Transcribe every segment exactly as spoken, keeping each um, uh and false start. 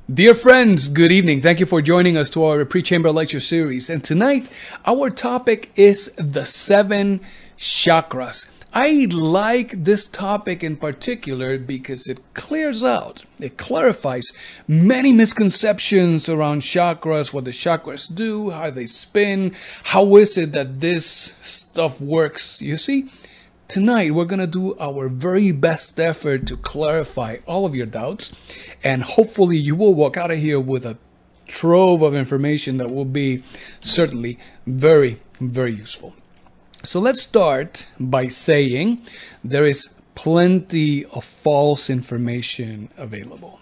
Dear friends, good evening. Thank you for joining us to our pre-chamber lecture series. And tonight, our topic is the seven chakras. I like this topic in particular because it clears out, it clarifies many misconceptions around chakras, what the chakras do, how they spin, how is it that this stuff works. You see, tonight we're going to do our very best effort to clarify all of your doubts, and hopefully you will walk out of here with a trove of information that will be certainly very, very useful. So let's start by saying there is plenty of false information available.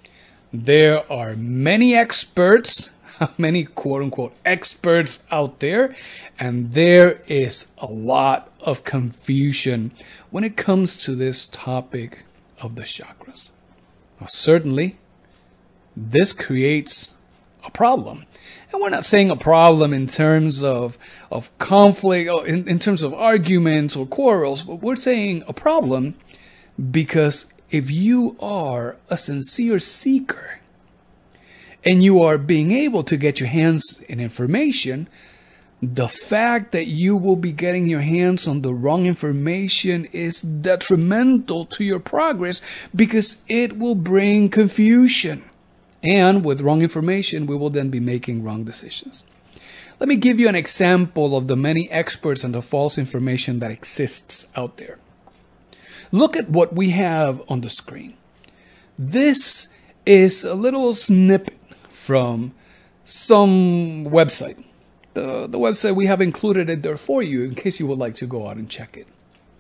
There are many experts, many quote-unquote experts out there, and there is a lot of confusion when it comes to this topic of the chakras. Now, certainly, this creates a problem. And we're not saying a problem in terms of, of conflict, or in, in terms of arguments or quarrels, but we're saying a problem because if you are a sincere seeker and you are being able to get your hands in information, the fact that you will be getting your hands on the wrong information is detrimental to your progress because it will bring confusion. And with wrong information, we will then be making wrong decisions. Let me give you an example of the many experts and the false information that exists out there. Look at what we have on the screen. This is a little snippet from some website. The, the website, we have included it there for you in case you would like to go out and check it.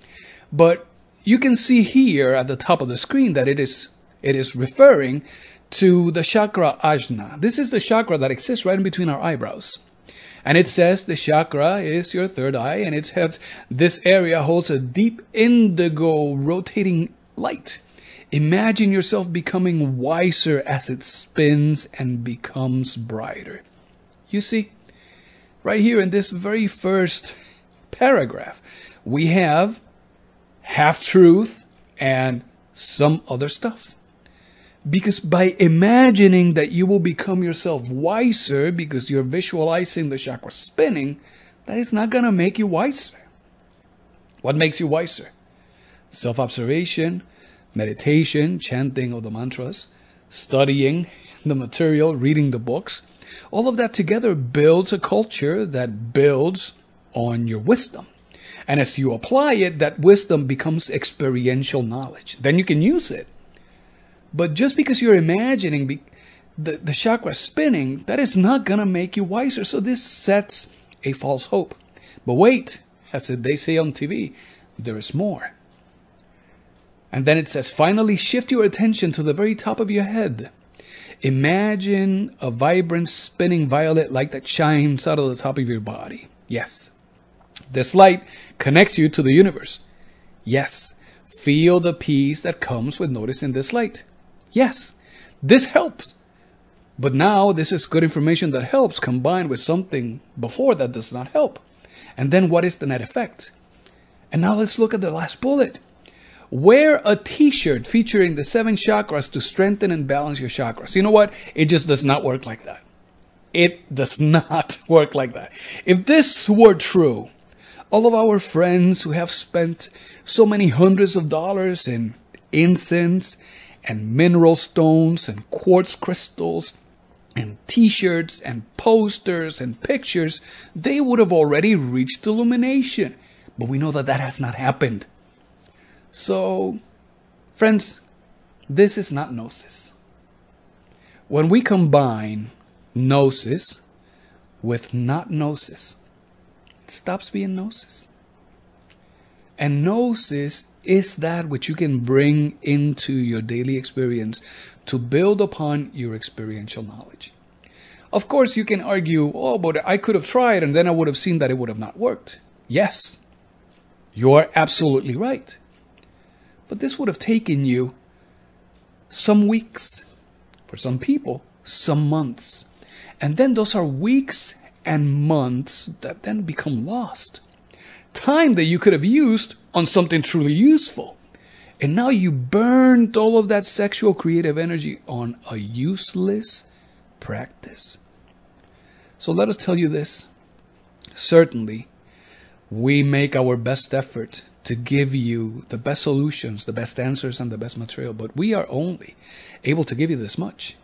But you can see here at the top of the screen that it is it is referring to the chakra Ajna. This is the chakra that exists right in between our eyebrows. And it says the chakra is your third eye, and it has this area holds a deep indigo rotating light. Imagine yourself becoming wiser as it spins and becomes brighter. You see, right here in this very first paragraph, we have half-truth and some other stuff. Because by imagining that you will become yourself wiser because you're visualizing the chakra spinning, that is not going to make you wiser. What makes you wiser? Self-observation, meditation, chanting of the mantras, studying the material, reading the books. All of that together builds a culture that builds on your wisdom. And as you apply it, that wisdom becomes experiential knowledge. Then you can use it. But just because you're imagining be- the, the chakra spinning, that is not going to make you wiser. So this sets a false hope. But wait, as they say on T V, there is more. And then it says, finally shift your attention to the very top of your head. Imagine a vibrant spinning violet light that shines out of the top of your body. Yes. This light connects you to the universe. Yes. Feel the peace that comes with noticing this light. Yes, this helps. But now this is good information that helps combined with something before that does not help. And then what is the net effect? And now let's look at the last bullet. Wear a t-shirt featuring the seven chakras to strengthen and balance your chakras. You know what? It just does not work like that. It does not work like that. If this were true, all of our friends who have spent so many hundreds of dollars in incense and mineral stones and quartz crystals and t-shirts and posters and pictures, they would have already reached illumination. But we know that that has not happened. So, friends, this is not gnosis. When we combine gnosis with not gnosis, it stops being gnosis. And gnosis is that which you can bring into your daily experience to build upon your experiential knowledge. Of course, you can argue, oh, but I could have tried and then I would have seen that it would have not worked. Yes, you are absolutely right. But this would have taken you some weeks, for some people, some months. And then those are weeks and months that then become lost. Time that you could have used on something truly useful. And now you burned all of that sexual creative energy on a useless practice. So let us tell you this. Certainly, we make our best effort to give you the best solutions, the best answers, and the best material, but we are only able to give you this much.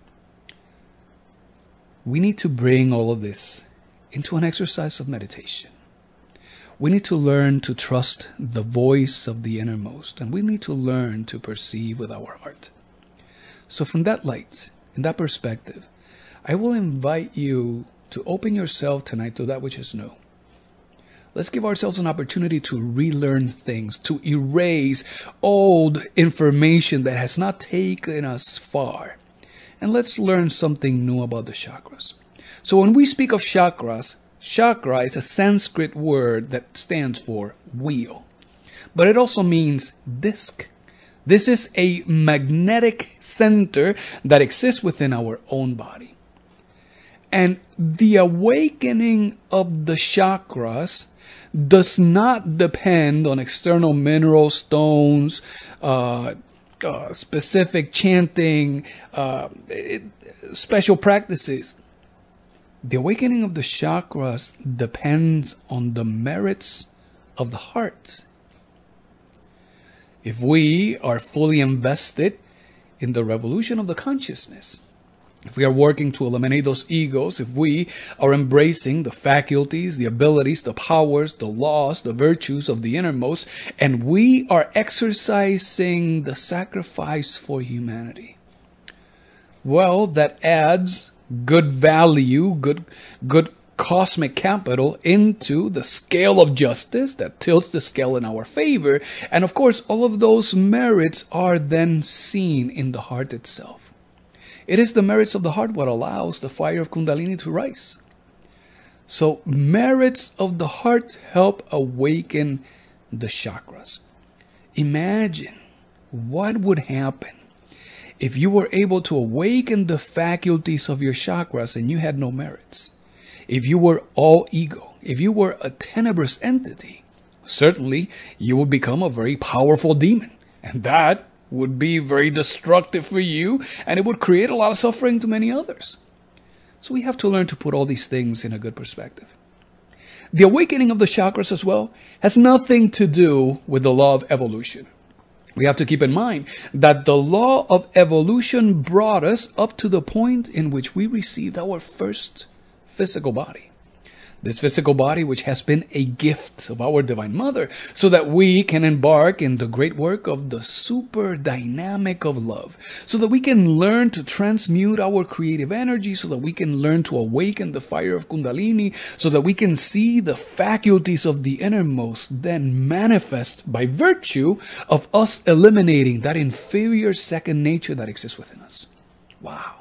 We need to bring all of this into an exercise of meditation. We need to learn to trust the voice of the innermost, and we need to learn to perceive with our heart. So from that light, in that perspective, I will invite you to open yourself tonight to that which is new. Let's give ourselves an opportunity to relearn things, to erase old information that has not taken us far. And let's learn something new about the chakras. So when we speak of chakras, chakra is a Sanskrit word that stands for wheel. But it also means disc. This is a magnetic center that exists within our own body. And the awakening of the chakras does not depend on external minerals, stones, uh, uh, specific chanting, uh, it, special practices. The awakening of the chakras depends on the merits of the heart. If we are fully invested in the revolution of the consciousness, if we are working to eliminate those egos, if we are embracing the faculties, the abilities, the powers, the laws, the virtues of the innermost, and we are exercising the sacrifice for humanity, well, that adds good value, good, good cosmic capital into the scale of justice that tilts the scale in our favor. And of course, all of those merits are then seen in the heart itself. It is the merits of the heart what allows the fire of Kundalini to rise. So merits of the heart help awaken the chakras. Imagine what would happen if you were able to awaken the faculties of your chakras and you had no merits. If you were all ego, if you were a tenebrous entity, certainly you would become a very powerful demon. And that would be very destructive for you, and it would create a lot of suffering to many others. So we have to learn to put all these things in a good perspective. The awakening of the chakras as well has nothing to do with the law of evolution. We have to keep in mind that the law of evolution brought us up to the point in which we received our first physical body. This physical body which has been a gift of our Divine Mother, so that we can embark in the great work of the super dynamic of love, so that we can learn to transmute our creative energy, so that we can learn to awaken the fire of Kundalini, so that we can see the faculties of the innermost then manifest by virtue of us eliminating that inferior second nature that exists within us. Wow.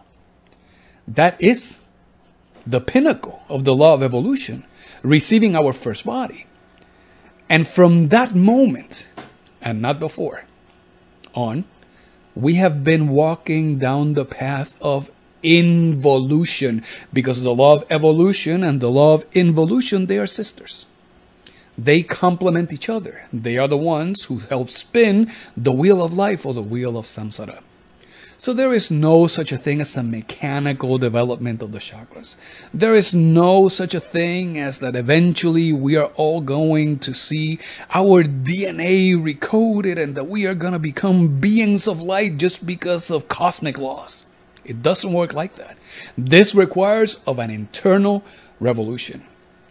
That is the pinnacle of the law of evolution, receiving our first body. And from that moment, and not before, on, we have been walking down the path of involution, because the law of evolution and the law of involution, they are sisters. They complement each other. They are the ones who help spin the wheel of life, or the wheel of samsara. So there is no such a thing as a mechanical development of the chakras. There is no such a thing as that eventually we are all going to see our D N A recoded and that we are going to become beings of light just because of cosmic laws. It doesn't work like that. This requires of an internal revolution.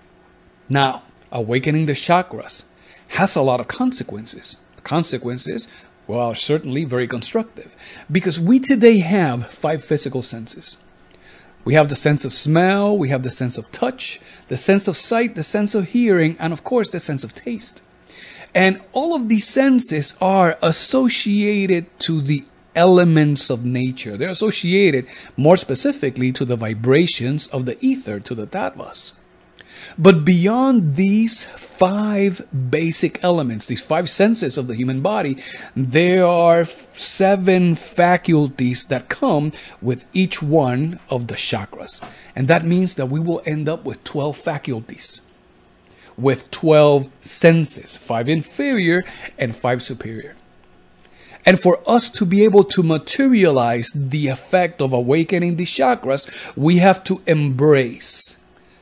Now, awakening the chakras has a lot of consequences. Consequences well, certainly very constructive, because we today have five physical senses. We have the sense of smell, we have the sense of touch, the sense of sight, the sense of hearing, and of course the sense of taste. And all of these senses are associated to the elements of nature. They're associated more specifically to the vibrations of the ether, to the tattvas. But beyond these five basic elements, these five senses of the human body, there are seven faculties that come with each one of the chakras. And that means that we will end up with twelve faculties, with twelve senses, five inferior and five superior. And for us to be able to materialize the effect of awakening the chakras, we have to embrace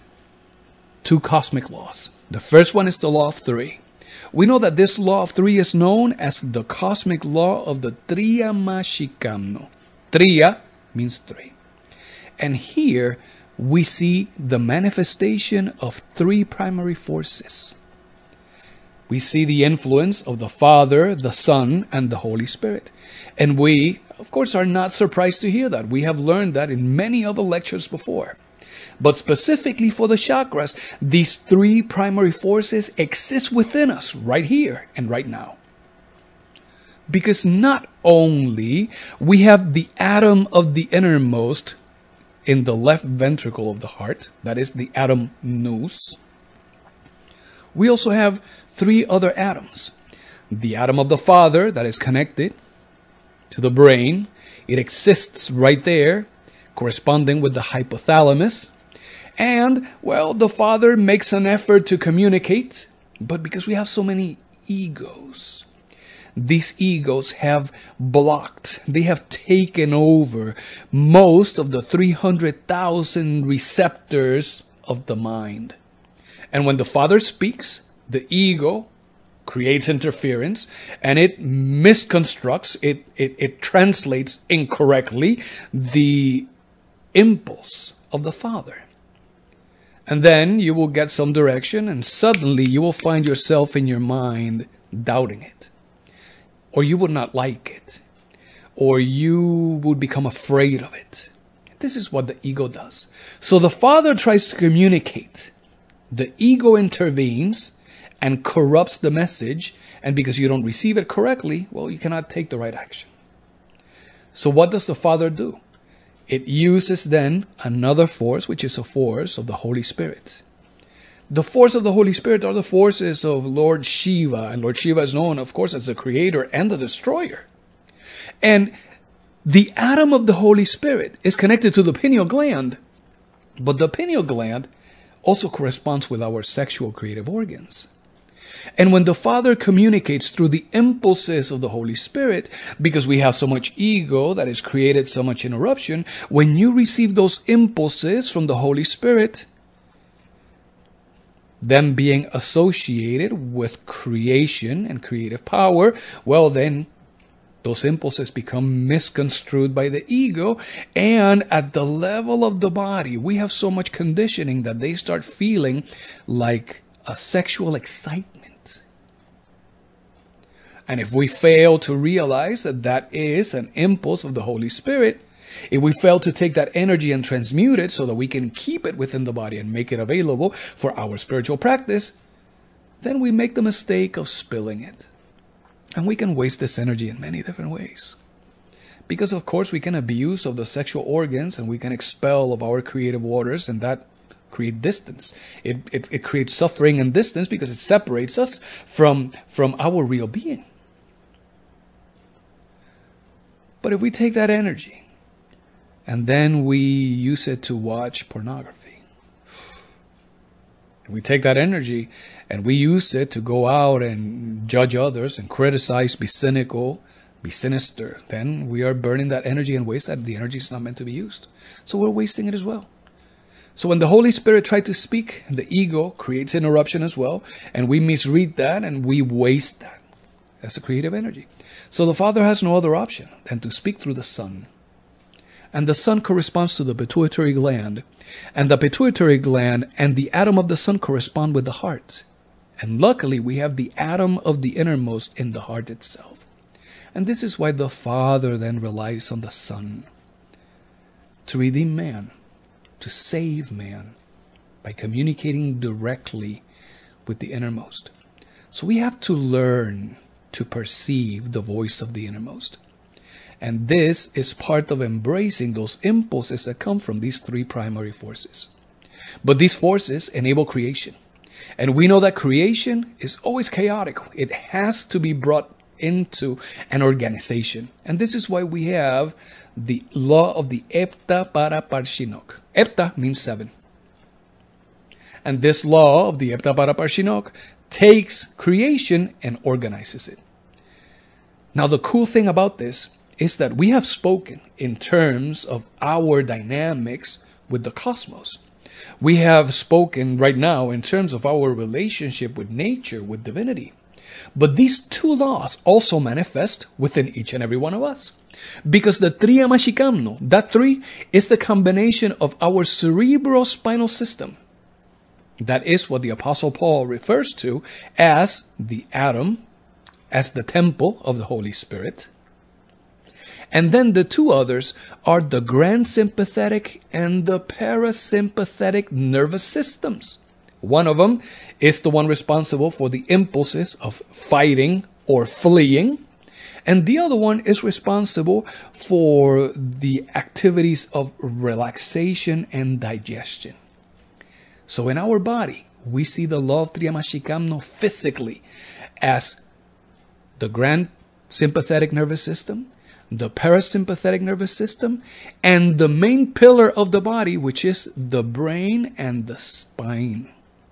two cosmic laws. The first one is the law of three. We know that this law of three is known as the cosmic law of the Triyamashikano. Triya means three. And here we see the manifestation of three primary forces. We see the influence of the Father, the Son, and the Holy Spirit. And we, of course, are not surprised to hear that. We have learned that in many other lectures before. But specifically for the chakras, these three primary forces exist within us right here and right now. Because not only we have the atom of the innermost in the left ventricle of the heart, that is the atom nous, we also have three other atoms. The atom of the Father that is connected to the brain. It exists right there, corresponding with the hypothalamus. And, well, the Father makes an effort to communicate, but because we have so many egos, these egos have blocked, they have taken over most of the three hundred thousand receptors of the mind. And when the Father speaks, the ego creates interference and it misconstructs, it, it, it translates incorrectly the impulse of the Father. And then you will get some direction and suddenly you will find yourself in your mind doubting it. Or you would not like it. Or you would become afraid of it. This is what the ego does. So the Father tries to communicate. The ego intervenes and corrupts the message. And because you don't receive it correctly, well, you cannot take the right action. So what does the Father do? It uses then another force, which is a force of the Holy Spirit. The force of the Holy Spirit are the forces of Lord Shiva. And Lord Shiva is known, of course, as the creator and the destroyer. And the atom of the Holy Spirit is connected to the pineal gland. But the pineal gland also corresponds with our sexual creative organs. And when the Father communicates through the impulses of the Holy Spirit, because we have so much ego that has created so much interruption, when you receive those impulses from the Holy Spirit, them being associated with creation and creative power, well then, those impulses become misconstrued by the ego, and at the level of the body, we have so much conditioning that they start feeling like a sexual excitement. And if we fail to realize that that is an impulse of the Holy Spirit, if we fail to take that energy and transmute it so that we can keep it within the body and make it available for our spiritual practice, then we make the mistake of spilling it. And we can waste this energy in many different ways. Because of course we can abuse of the sexual organs and we can expel of our creative waters, and that create distance. It, it, it creates suffering and distance because it separates us from, from our real being. But if we take that energy and then we use it to watch pornography, if we take that energy and we use it to go out and judge others and criticize, be cynical, be sinister, then we are burning that energy and waste that. The energy is not meant to be used. So we're wasting it as well. So when the Holy Spirit tried to speak, the ego creates interruption as well, and we misread that and we waste that. That's the creative energy. So the Father has no other option than to speak through the Son. And the Son corresponds to the pituitary gland, and the pituitary gland and the atom of the Son correspond with the heart. And luckily we have the atom of the innermost in the heart itself. And this is why the Father then relies on the Son to redeem man, to save man, by communicating directly with the innermost. So we have to learn to perceive the voice of the innermost. And this is part of embracing those impulses that come from these three primary forces. But these forces enable creation. And we know that creation is always chaotic. It has to be brought into an organization. And this is why we have the law of the Epta para Parshinok. Epta means seven. And this law of the Epta para Parshinok takes creation and organizes it. Now, the cool thing about this is that we have spoken in terms of our dynamics with the cosmos. We have spoken right now in terms of our relationship with nature, with divinity. But these two laws also manifest within each and every one of us. Because the Tria Machikamno, that three, is the combination of our cerebrospinal system. That is what the Apostle Paul refers to as the atom, as the temple of the Holy Spirit. And then the two others are the grand sympathetic and the parasympathetic nervous systems. One of them is the one responsible for the impulses of fighting or fleeing. And the other one is responsible for the activities of relaxation and digestion. So in our body, we see the law of Tria Machikamno physically as the grand sympathetic nervous system, the parasympathetic nervous system, and the main pillar of the body, which is the brain and the spine.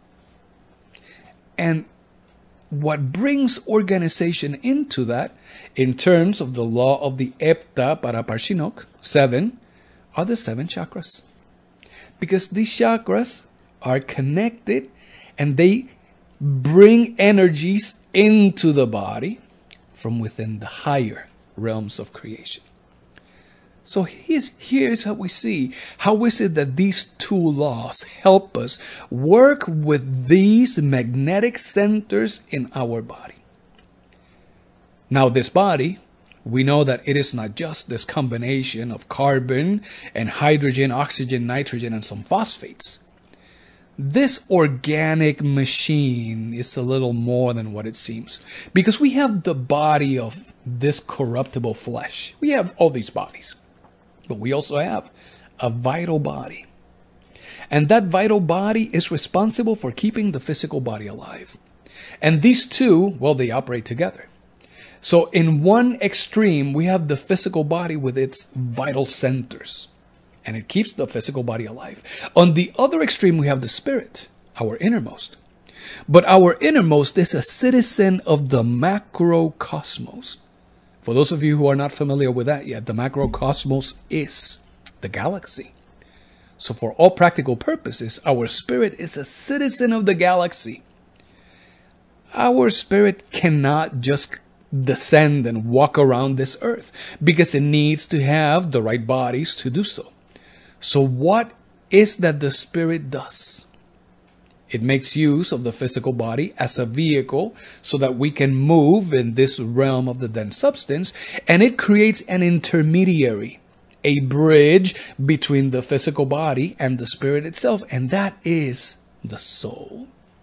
And what brings organization into that, in terms of the law of the Epta para Parshinok, seven, are the seven chakras. Because these chakras are connected and they bring energies into the body from within the higher realms of creation. So here's, here's how we see, how is it that these two laws help us work with these magnetic centers in our body. Now this body, we know that it is not just this combination of carbon and hydrogen, oxygen, nitrogen, and some phosphates. This organic machine is a little more than what it seems. Because we have the body of this corruptible flesh. We have all these bodies. But we also have a vital body. And that vital body is responsible for keeping the physical body alive. And these two, well, they operate together. So in one extreme, we have the physical body with its vital centers. And it keeps the physical body alive. On the other extreme, we have the spirit, our innermost. But our innermost is a citizen of the macrocosmos. For those of you who are not familiar with that yet, the macrocosmos is the galaxy. So for all practical purposes, our spirit is a citizen of the galaxy. Our spirit cannot just descend and walk around this earth because it needs to have the right bodies to do so. So what is that the spirit does? It makes use of the physical body as a vehicle so that we can move in this realm of the dense substance, and it creates an intermediary, a bridge between the physical body and the spirit itself, and that is the soul.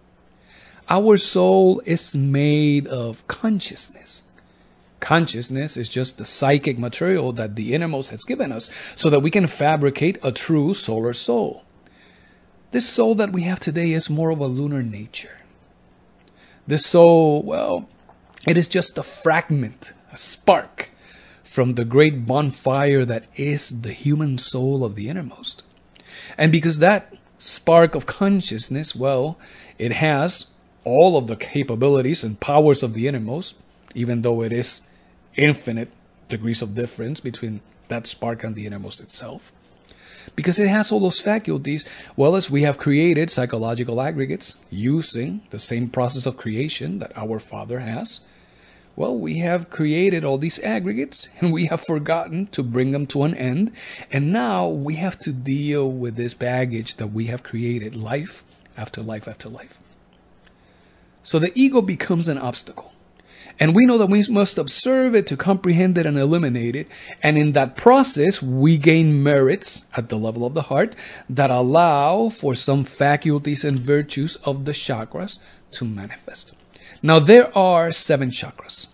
Our soul is made of consciousness. Consciousness is just the psychic material that the innermost has given us so that we can fabricate a true solar soul. This soul that we have today is more of a lunar nature. This soul, well, it is just a fragment, a spark from the great bonfire that is the human soul of the innermost. And because that spark of consciousness, well, it has all of the capabilities and powers of the innermost, even though it is infinite degrees of difference between that spark and the innermost itself. Because it has all those faculties, well, as we have created psychological aggregates using the same process of creation that our Father has, well, we have created all these aggregates and we have forgotten to bring them to an end. And now we have to deal with this baggage that we have created life after life after life. So the ego becomes an obstacle. And we know that we must observe it to comprehend it and eliminate it. And in that process, we gain merits at the level of the heart that allow for some faculties and virtues of the chakras to manifest. Now, there are seven chakras.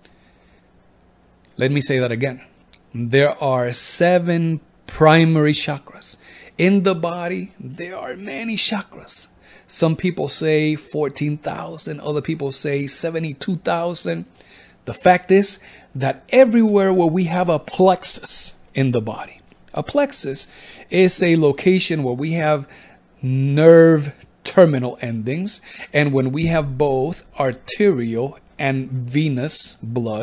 Let me say that again. There are seven primary chakras. In the body, there are many chakras. Some people say fourteen thousand, other people say seventy-two thousand. The fact is that everywhere where we have a plexus in the body, a plexus is a location where we have nerve terminal endings, and when we have both arterial and venous blood,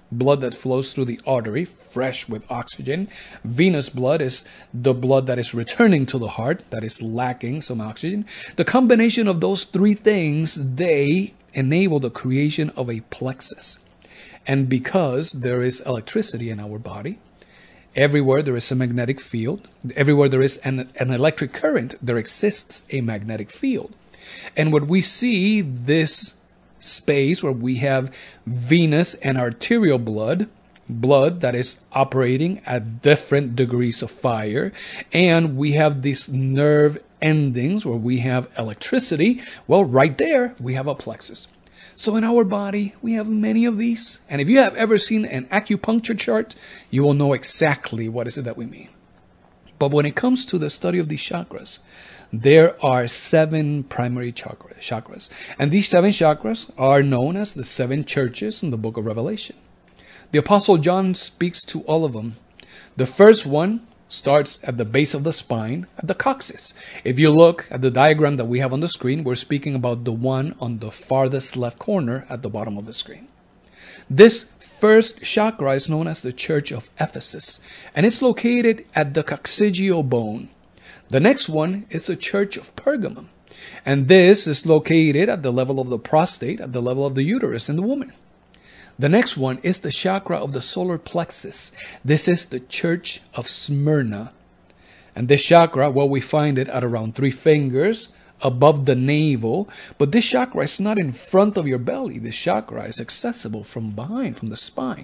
blood that flows through the artery, fresh with oxygen. Venous blood is the blood that is returning to the heart, that is lacking some oxygen. The combination of those three things, they enable the creation of a plexus. And because there is electricity in our body, everywhere there is a magnetic field, everywhere there is an, an electric current, there exists a magnetic field. And what we see, this space where we have venous and arterial blood, blood that is operating at different degrees of fire, and we have these nerve endings where we have electricity, well, right there we have a plexus. So in our body, we have many of these. And if you have ever seen an acupuncture chart, you will know exactly what is it that we mean. But when it comes to the study of these chakras, there are seven primary chakra, chakras. And these seven chakras are known as the seven churches in the book of Revelation. The Apostle John speaks to all of them. The first one starts at the base of the spine, at the coccyx. If you look at the diagram that we have on the screen, we're speaking about the one on the farthest left corner at the bottom of the screen. This first chakra is known as the Church of Ephesus, and it's located at the coccygeal bone. The next one is the Church of Pergamum, and this is located at the level of the prostate, at the level of the uterus in the woman. The next one is the chakra of the solar plexus. This is the Church of Smyrna. And this chakra, well, we find it at around three fingers above the navel. But this chakra is not in front of your belly. This chakra is accessible from behind, from the spine.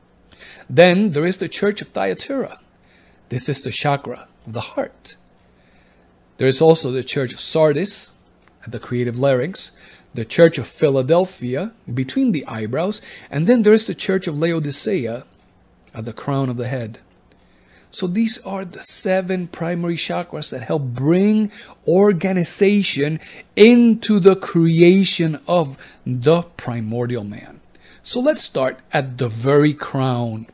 Then there is the Church of Thyatira. This is the chakra of the heart. There is also the Church of Sardis at the creative larynx, the Church of Philadelphia between the eyebrows, and then there is the Church of Laodicea at the crown of the head. So these are the seven primary chakras that help bring organization into the creation of the primordial man. So let's start at the very crown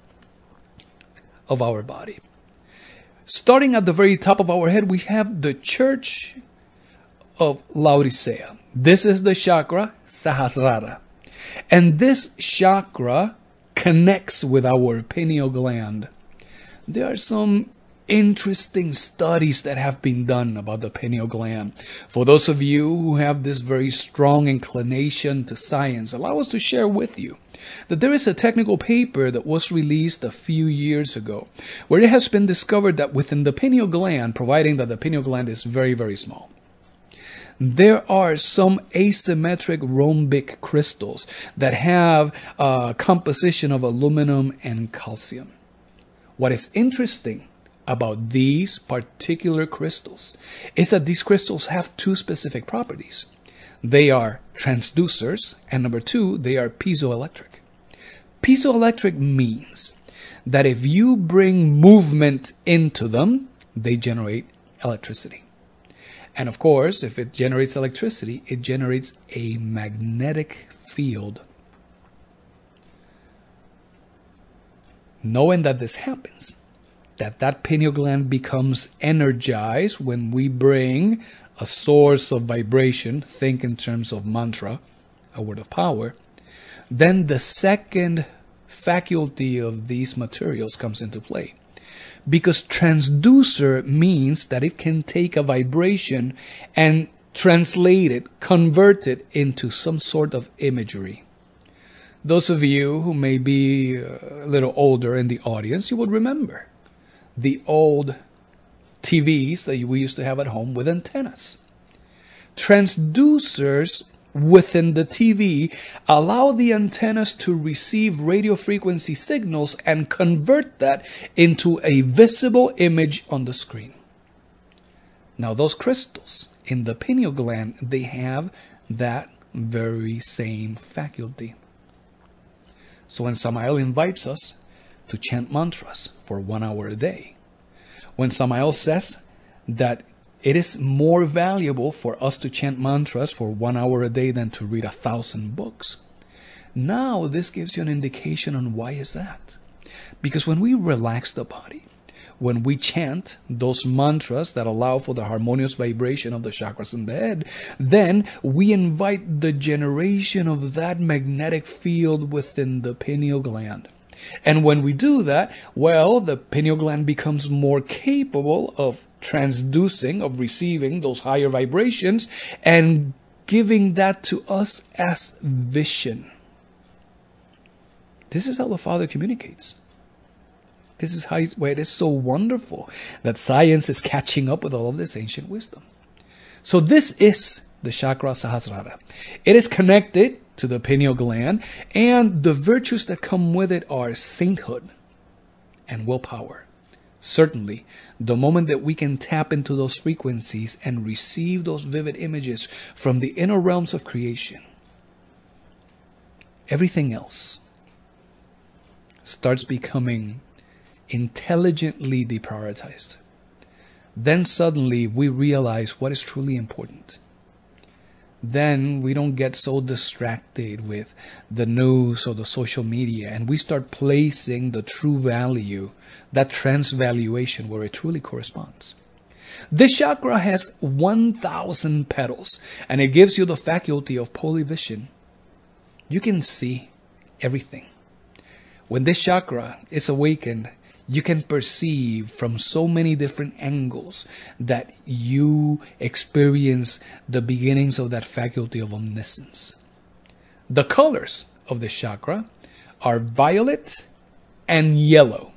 of our body. Starting at the very top of our head, we have the Church of Laodicea. This is the chakra Sahasrara. And this chakra connects with our pineal gland. There are some interesting studies that have been done about the pineal gland. For those of you who have this very strong inclination to science, allow us to share with you that there is a technical paper that was released a few years ago where it has been discovered that within the pineal gland, providing that the pineal gland is very, very small, there are some asymmetric rhombic crystals that have a composition of aluminum and calcium. What is interesting about these particular crystals is that these crystals have two specific properties. They are transducers, and number two, they are piezoelectric. Piezoelectric means that if you bring movement into them, they generate electricity. And of course, if it generates electricity, it generates a magnetic field. Knowing that this happens, that that pineal gland becomes energized when we bring a source of vibration, think in terms of mantra, a word of power, then the second faculty of these materials comes into play. Because transducer means that it can take a vibration and translate it, convert it into some sort of imagery. Those of you who may be a little older in the audience, you would remember the old T Vs that we used to have at home with antennas. Transducers within the T V allow the antennas to receive radio frequency signals and convert that into a visible image on the screen. Now those crystals in the pineal gland, they have that very same faculty. So when Samael invites us to chant mantras for one hour a day, when Samael says that it is more valuable for us to chant mantras for one hour a day than to read a thousand books, now this gives you an indication on why is that. Because when we relax the body, when we chant those mantras that allow for the harmonious vibration of the chakras in the head, then we invite the generation of that magnetic field within the pineal gland. And when we do that, well, the pineal gland becomes more capable of transducing, of receiving those higher vibrations and giving that to us as vision. This is how the Father communicates. This is how why it is so wonderful that science is catching up with all of this ancient wisdom. So this is the chakra Sahasrara. It is connected to the pineal gland, and the virtues that come with it are sainthood and willpower. Certainly, the moment that we can tap into those frequencies and receive those vivid images from the inner realms of creation, everything else starts becoming intelligently deprioritized. Then suddenly we realize what is truly important. Then we don't get so distracted with the news or the social media, and we start placing the true value, that transvaluation, where it truly corresponds. This chakra has one thousand petals, and it gives you the faculty of polyvision. You can see everything. When this chakra is awakened, you can perceive from so many different angles that you experience the beginnings of that faculty of omniscience. The colors of this chakra are violet and yellow.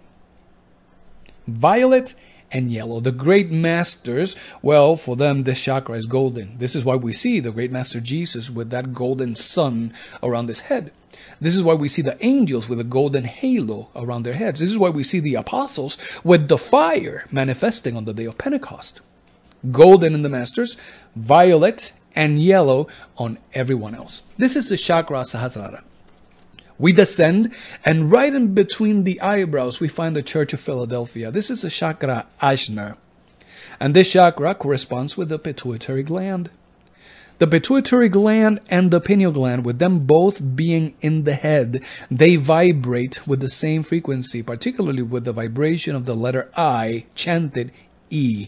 Violet and yellow. The great masters, well, for them this chakra is golden. This is why we see the great master Jesus with that golden sun around his head. This is why we see the angels with a golden halo around their heads. This is why we see the apostles with the fire manifesting on the day of Pentecost. Golden in the masters, violet and yellow on everyone else. This is the chakra Sahasrara. We descend, and right in between the eyebrows we find the Church of Philadelphia. This is the chakra Ajna. And this chakra corresponds with the pituitary gland. The pituitary gland and the pineal gland, with them both being in the head, they vibrate with the same frequency, particularly with the vibration of the letter I, chanted E.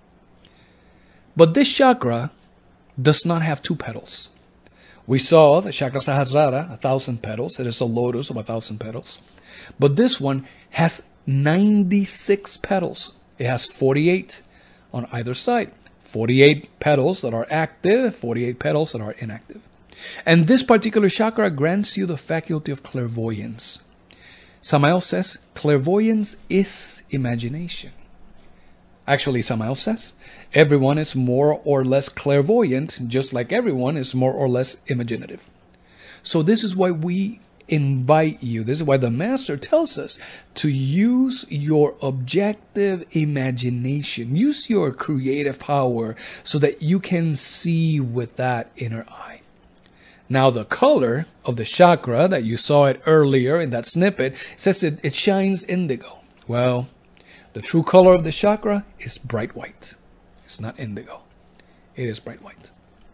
But this chakra does not have two petals. We saw the chakra Sahasrara, a thousand petals. It is a lotus of a thousand petals. But this one has ninety-six petals. It has forty-eight on either side. forty-eight petals that are active, forty-eight petals that are inactive. And this particular chakra grants you the faculty of clairvoyance. Samael says, clairvoyance is imagination. Actually, Samael says, everyone is more or less clairvoyant, just like everyone is more or less imaginative. So this is why we invite you, this is why the Master tells us to use your objective imagination, use your creative power so that you can see with that inner eye. Now the color of the chakra that you saw it earlier in that snippet says it, it shines indigo. Well, the true color of the chakra is bright white. It's not indigo. It is bright white.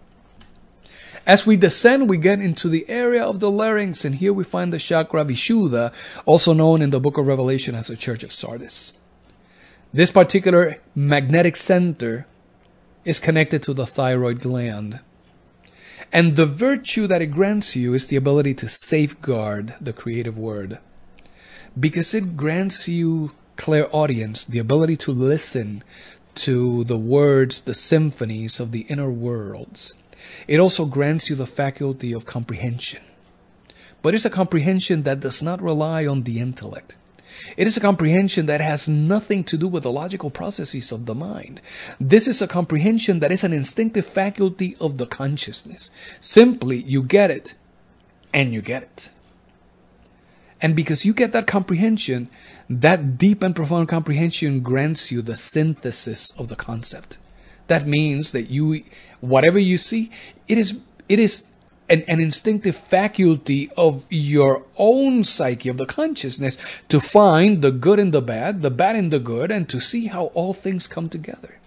As we descend, we get into the area of the larynx, and here we find the chakra Vishuddha, also known in the book of Revelation as the Church of Sardis. This particular magnetic center is connected to the thyroid gland. And the virtue that it grants you is the ability to safeguard the creative word, because it grants you clairaudience, the ability to listen to the words, the symphonies of the inner worlds. It also grants you the faculty of comprehension. But it's a comprehension that does not rely on the intellect. It is a comprehension that has nothing to do with the logical processes of the mind. This is a comprehension that is an instinctive faculty of the consciousness. Simply, you get it, and you get it. And because you get that comprehension, that deep and profound comprehension grants you the synthesis of the concept. That means that you, whatever you see, it is it is an, an instinctive faculty of your own psyche, of the consciousness, to find the good in the bad, the bad in the good, and to see how all things come together.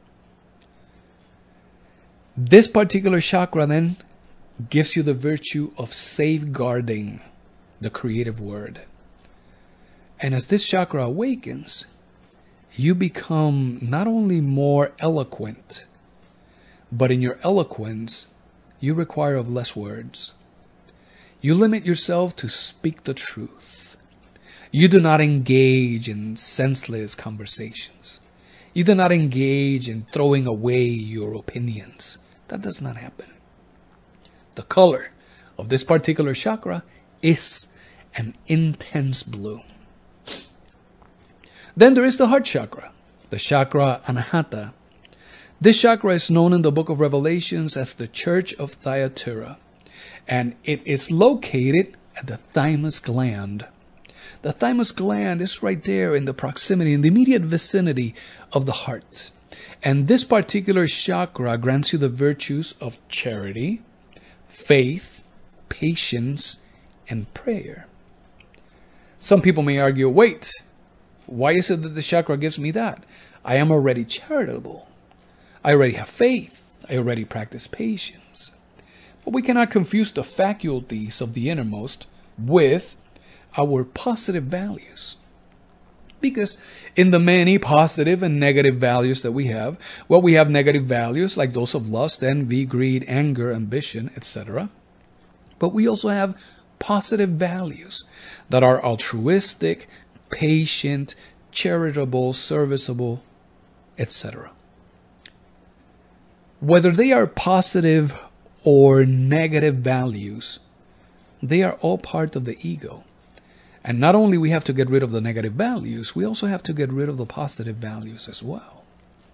This particular chakra then gives you the virtue of safeguarding the creative word. And as this chakra awakens, you become not only more eloquent, but in your eloquence, you require of less words. You limit yourself to speak the truth. You do not engage in senseless conversations. You do not engage in throwing away your opinions. That does not happen. The color of this particular chakra is an intense blue. Then there is the heart chakra, the chakra Anahata. This chakra is known in the book of Revelations as the Church of Thyatira, and it is located at the thymus gland. The thymus gland is right there in the proximity, in the immediate vicinity of the heart. And this particular chakra grants you the virtues of charity, faith, patience, and prayer. Some people may argue, wait, why is it that the chakra gives me that? I am already charitable. I already have faith. I already practice patience. But we cannot confuse the faculties of the innermost with our positive values. Because in the many positive and negative values that we have, well, we have negative values like those of lust, envy, greed, anger, ambition, et cetera. But we also have positive values that are altruistic, patient, charitable, serviceable, et cetera. Whether they are positive or negative values, they are all part of the ego. And not only we have to get rid of the negative values, we also have to get rid of the positive values as well.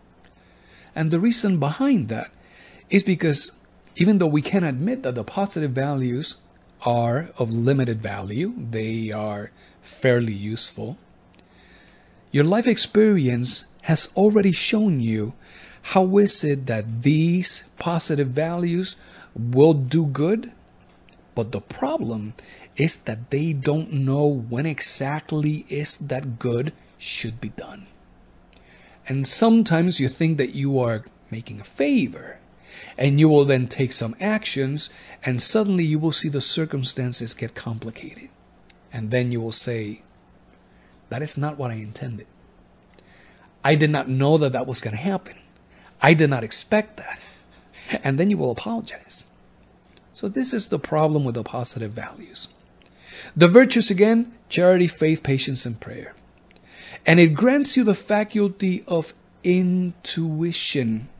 And the reason behind that is because even though we can admit that the positive values are of limited value, they are fairly useful, your life experience has already shown you how is it that these positive values will do good. But the problem is that they don't know when exactly is that good should be done. And sometimes you think that you are making a favor, and you will then take some actions, and suddenly you will see the circumstances get complicated. And then you will say, that is not what I intended. I did not know that that was going to happen. I did not expect that. And then you will apologize. So this is the problem with the positive values. The virtues again, charity, faith, patience, and prayer. And it grants you the faculty of intuition.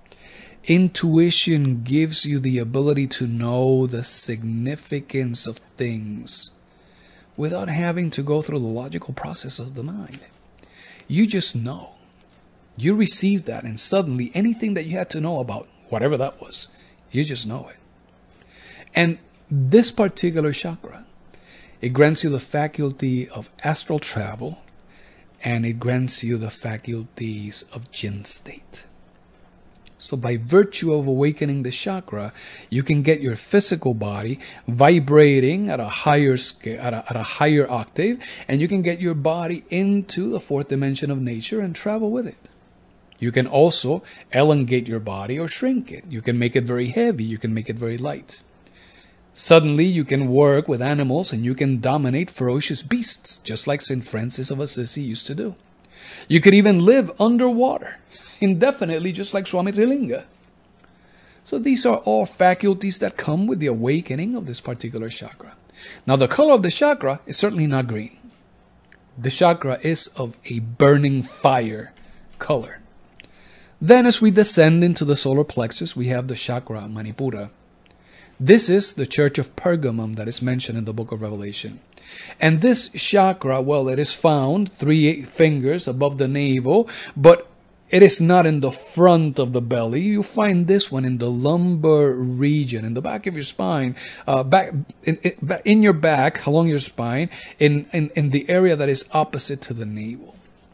Intuition gives you the ability to know the significance of things without having to go through the logical process of the mind. You just know. You receive that, and suddenly anything that you had to know about, whatever that was, you just know it. And this particular chakra, it grants you the faculty of astral travel, and it grants you the faculties of Jin state. So by virtue of awakening the chakra, you can get your physical body vibrating at a higher scale, at a, at a higher octave, and you can get your body into the fourth dimension of nature and travel with it. You can also elongate your body or shrink it. You can make it very heavy. You can make it very light. Suddenly, you can work with animals and you can dominate ferocious beasts, just like Saint Francis of Assisi used to do. You could even live underwater indefinitely, just like Swami Trilinga. So these are all faculties that come with the awakening of this particular chakra. Now, the color of the chakra is certainly not green. The chakra is of a burning fire color. Then as we descend into the solar plexus, we have the chakra Manipura. This is the church of Pergamum that is mentioned in the book of Revelation. And this chakra, well, it is found three fingers above the navel, but it is not in the front of the belly. You find this one in the lumbar region, in the back of your spine, uh, back in, in, in your back, along your spine, in, in, in the area that is opposite to the navel.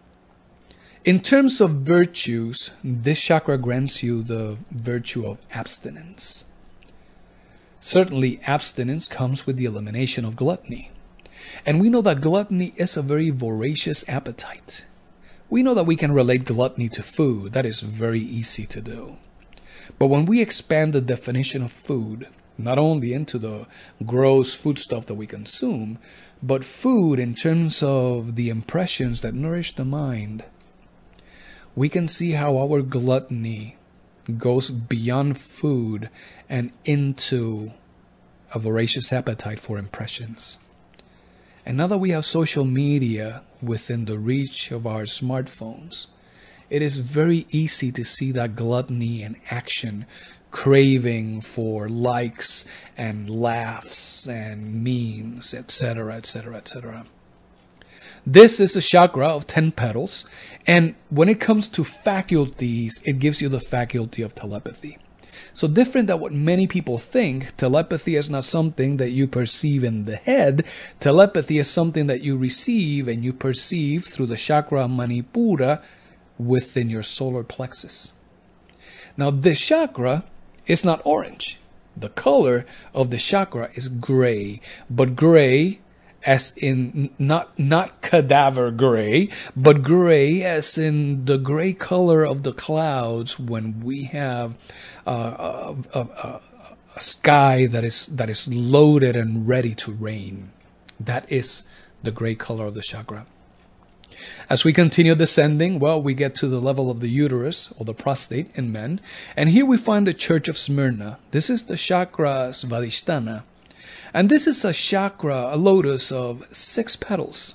In terms of virtues, this chakra grants you the virtue of abstinence. Certainly, abstinence comes with the elimination of gluttony. And we know that gluttony is a very voracious appetite. We know that we can relate gluttony to food. That is very easy to do. But when we expand the definition of food, not only into the gross foodstuff that we consume, but food in terms of the impressions that nourish the mind, we can see how our gluttony goes beyond food and into a voracious appetite for impressions. And now that we have social media within the reach of our smartphones, it is very easy to see that gluttony in action, craving for likes and laughs and memes, et cetera, et cetera, et cetera. This is a chakra of ten petals, and when it comes to faculties, it gives you the faculty of telepathy. So different than what many people think, telepathy is not something that you perceive in the head. Telepathy is something that you receive and you perceive through the chakra Manipura within your solar plexus. Now this chakra is not orange. The color of the chakra is gray, but gray as in not not cadaver gray, but gray as in the gray color of the clouds when we have uh, a, a, a, a sky that is that is loaded and ready to rain. That is the gray color of the chakra. As we continue descending, well, we get to the level of the uterus or the prostate in men, and here we find the Church of Smyrna. This is the chakra Svadhisthana. And this is a chakra, a lotus of six petals.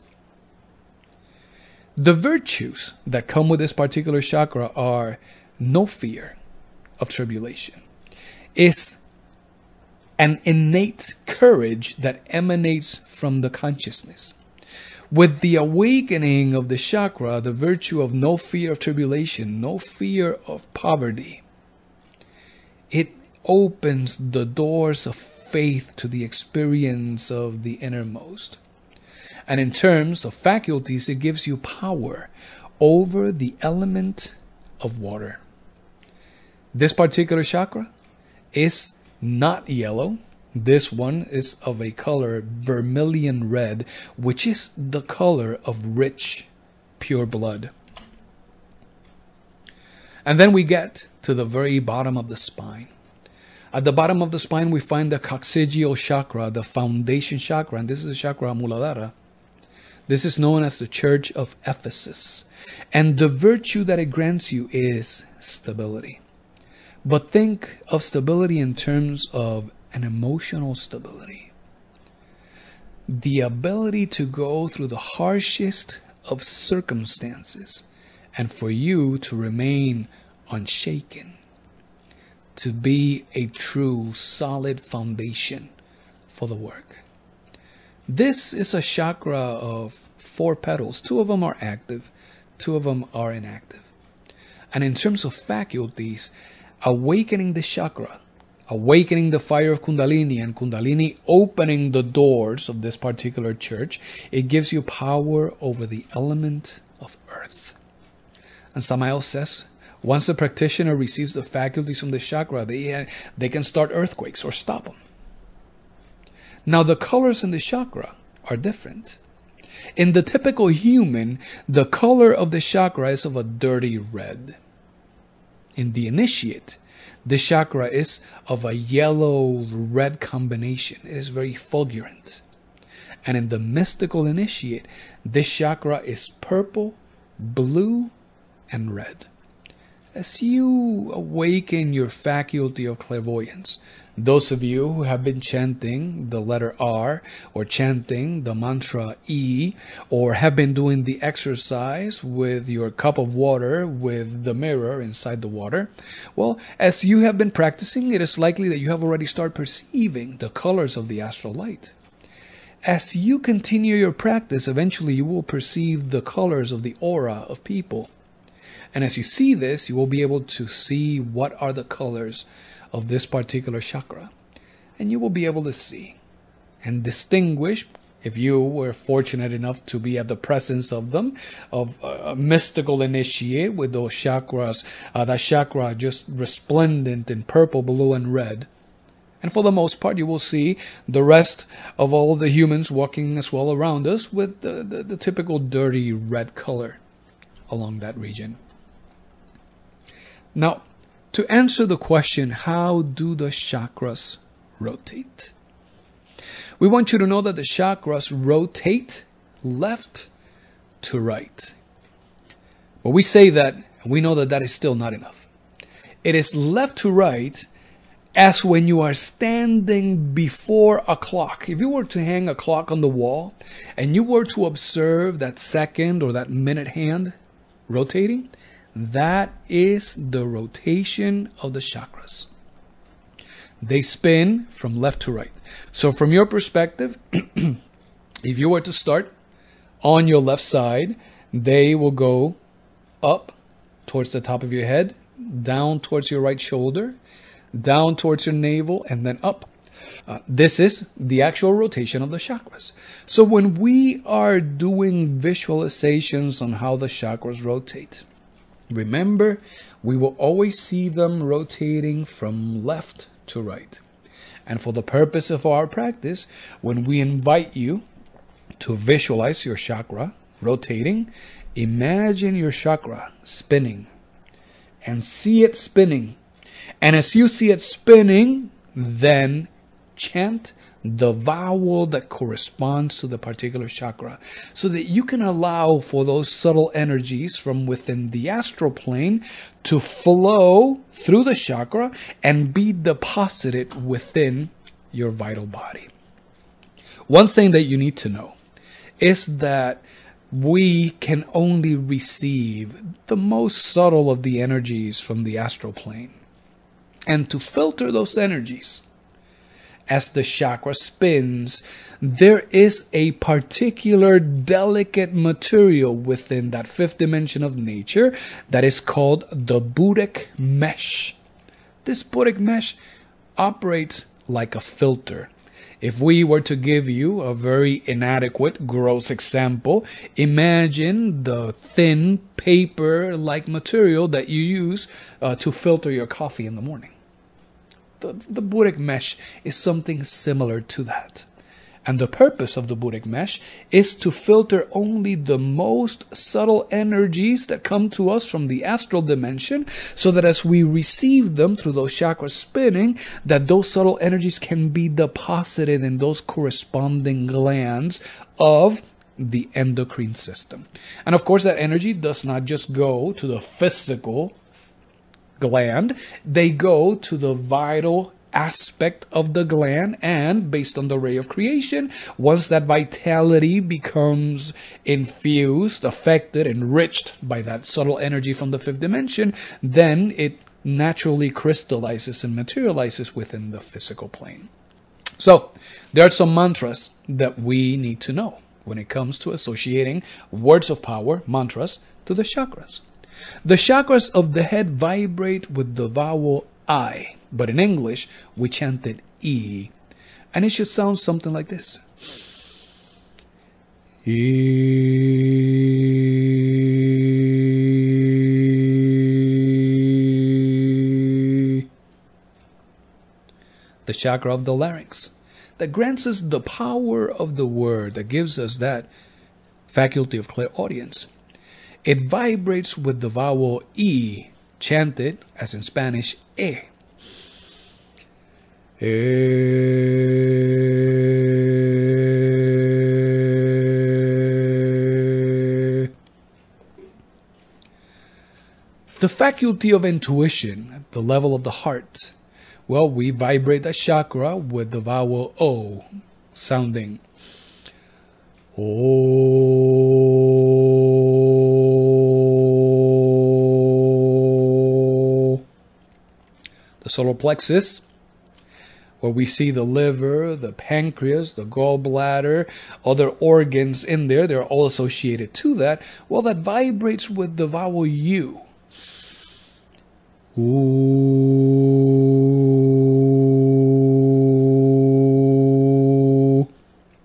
The virtues that come with this particular chakra are no fear of tribulation. It's an innate courage that emanates from the consciousness. With the awakening of the chakra, the virtue of no fear of tribulation, no fear of poverty, it opens the doors of faith to the experience of the innermost. And in terms of faculties, it gives you power over the element of water. This particular chakra is not yellow. This one is of a color vermilion red, which is the color of rich, pure blood. And then we get to the very bottom of the spine. At the bottom of the spine, we find the coccygeal chakra, the foundation chakra, and this is the chakra Muladhara. This is known as the Church of Ephesus. And the virtue that it grants you is stability. But think of stability in terms of an emotional stability. The ability to go through the harshest of circumstances and for you to remain unshaken. To be a true, solid foundation for the work. This is a chakra of four petals. Two of them are active, two of them are inactive. And in terms of faculties, awakening the chakra, awakening the fire of Kundalini, and Kundalini opening the doors of this particular church, it gives you power over the element of earth. And Samael says, once the practitioner receives the faculties from the chakra, they, they can start earthquakes or stop them. Now, the colors in the chakra are different. In the typical human, the color of the chakra is of a dirty red. In the initiate, the chakra is of a yellow-red combination. It is very fulgurant. And in the mystical initiate, this chakra is purple, blue, and red. As you awaken your faculty of clairvoyance, those of you who have been chanting the letter R, or chanting the mantra E, or have been doing the exercise with your cup of water with the mirror inside the water, well, as you have been practicing, it is likely that you have already started perceiving the colors of the astral light. As you continue your practice, eventually you will perceive the colors of the aura of people. And as you see this, you will be able to see what are the colors of this particular chakra. And you will be able to see and distinguish, if you were fortunate enough to be at the presence of them, of a mystical initiate with those chakras, uh, that chakra just resplendent in purple, blue, and red. And for the most part, you will see the rest of all the humans walking as well around us with the, the, the typical dirty red color along that region. Now, to answer the question, how do the chakras rotate? We want you to know that the chakras rotate left to right. But we say that, and we know that that is still not enough. It is left to right as when you are standing before a clock. If you were to hang a clock on the wall and you were to observe that second or that minute hand rotating, that is the rotation of the chakras. They spin from left to right. So from your perspective, if you were to start on your left side, they will go up towards the top of your head, down towards your right shoulder, down towards your navel, and then up. Uh, this is the actual rotation of the chakras. So when we are doing visualizations on how the chakras rotate, remember, we will always see them rotating from left to right. And for the purpose of our practice, when we invite you to visualize your chakra rotating, imagine your chakra spinning and see it spinning. And as you see it spinning, then chant the vowel that corresponds to the particular chakra, so that you can allow for those subtle energies from within the astral plane to flow through the chakra and be deposited within your vital body. One thing that you need to know is that we can only receive the most subtle of the energies from the astral plane. And to filter those energies, as the chakra spins, there is a particular delicate material within that fifth dimension of nature that is called the Buric mesh. This Buric mesh operates like a filter. If we were to give you a very inadequate, gross example, imagine the thin paper-like material that you use uh, to filter your coffee in the morning. The, the Buric mesh is something similar to that. And the purpose of the Buric mesh is to filter only the most subtle energies that come to us from the astral dimension, so that as we receive them through those chakras spinning, that those subtle energies can be deposited in those corresponding glands of the endocrine system. And of course, that energy does not just go to the physical gland, they go to the vital aspect of the gland, and based on the ray of creation, once that vitality becomes infused, affected, enriched by that subtle energy from the fifth dimension, then it naturally crystallizes and materializes within the physical plane. So there are some mantras that we need to know when it comes to associating words of power, mantras, to the chakras. The chakras of the head vibrate with the vowel I, but in English, we chant it E. And it should sound something like this. E. The chakra of the larynx, that grants us the power of the word, that gives us that faculty of clairaudience. It vibrates with the vowel E, chanted, as in Spanish, E. E. The faculty of intuition at the level of the heart. Well, we vibrate that chakra with the vowel O, sounding O. The solar plexus, where we see the liver, the pancreas, the gallbladder, other organs in there, they're all associated to that. Well, that vibrates with the vowel U. Ooh.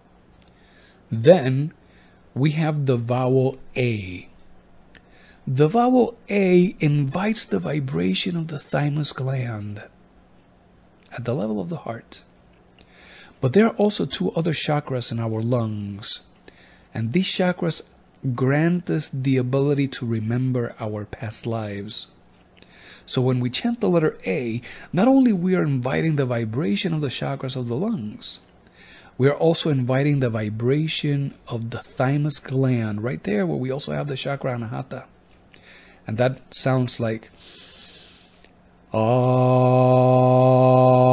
Then we have the vowel A. The vowel A invites the vibration of the thymus gland at the level of the heart. But there are also two other chakras in our lungs, and these chakras grant us the ability to remember our past lives. So when we chant the letter A, not only we are inviting the vibration of the chakras of the lungs, we are also inviting the vibration of the thymus gland, right there where we also have the chakra anahata. And that sounds like Ah.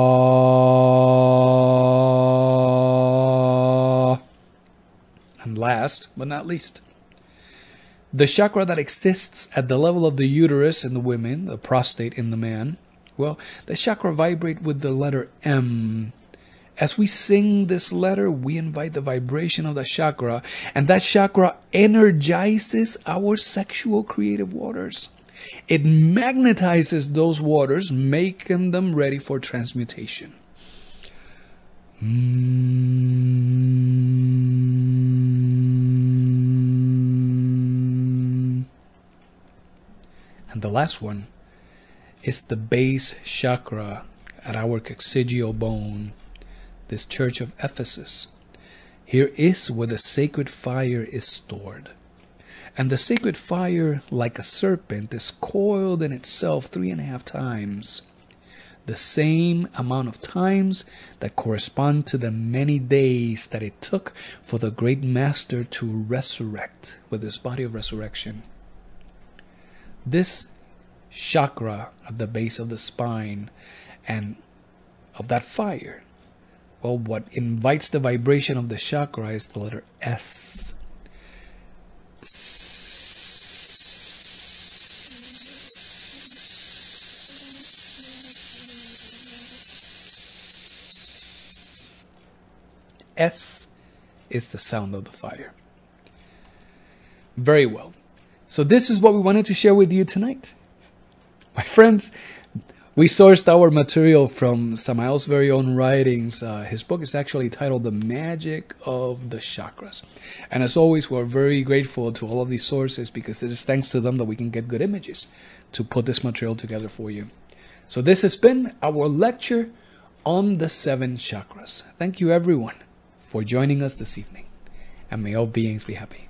last but not least, the chakra that exists at the level of the uterus in the women, the prostate in the man, well, the chakra vibrate with the letter M. As we sing this letter, we invite the vibration of the chakra, and that chakra energizes our sexual creative waters. It magnetizes those waters, making them ready for transmutation. Mm. And the last one is the base chakra at our coccygeal bone, this church of Ephesus. Here is where the sacred fire is stored. And the sacred fire, like a serpent, is coiled in itself three and a half times. The same amount of times that correspond to the many days that it took for the great master to resurrect with his body of resurrection. This chakra at the base of the spine and of that fire, well, what invites the vibration of the chakra is the letter S. S is the sound of the fire. Very well. So this is what we wanted to share with you tonight. My friends, we sourced our material from Samael's very own writings. Uh, his book is actually titled The Magic of the Chakras. And as always, we're very grateful to all of these sources because it is thanks to them that we can get good images to put this material together for you. So this has been our lecture on the seven chakras. Thank you everyone for joining us this evening. And may all beings be happy.